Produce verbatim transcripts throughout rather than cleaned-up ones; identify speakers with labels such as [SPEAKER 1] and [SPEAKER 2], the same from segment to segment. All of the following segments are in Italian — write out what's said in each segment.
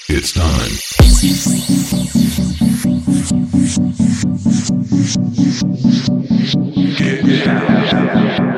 [SPEAKER 1] It's time. Get down.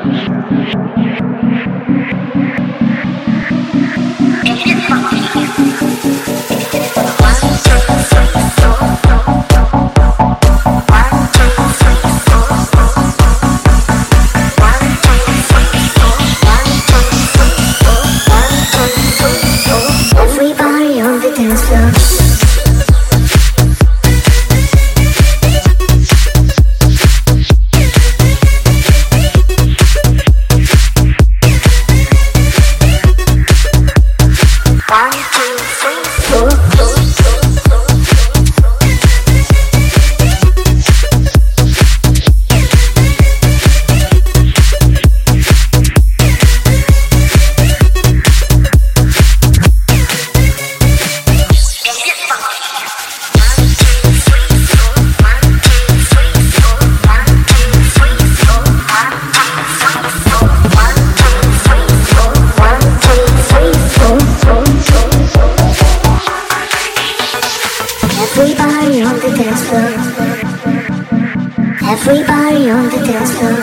[SPEAKER 2] Everybody on the dance floor.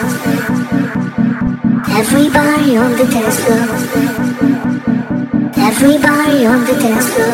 [SPEAKER 2] Everybody on the dance floor. Everybody on the dance floor.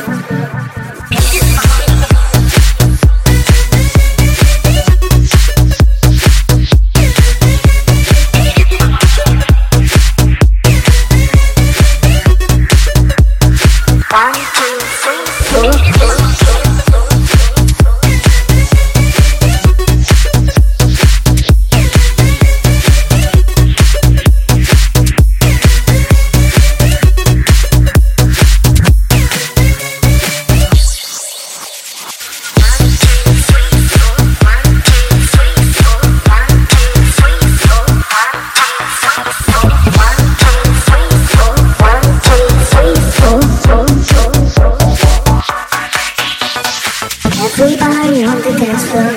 [SPEAKER 2] Everybody on the dance floor.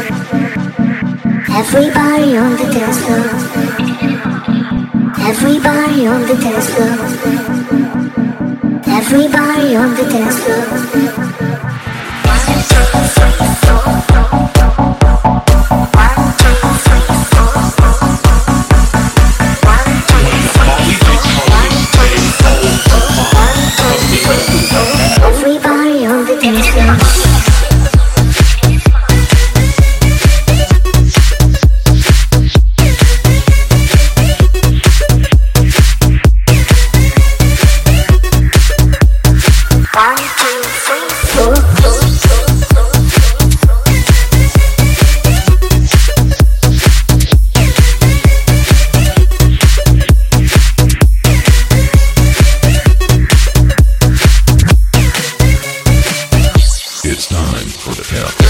[SPEAKER 2] Everybody on the dance floor. Everybody on the dance floor. Everybody on the dance floor. Everybody on the dance floor.
[SPEAKER 1] It's time for the count.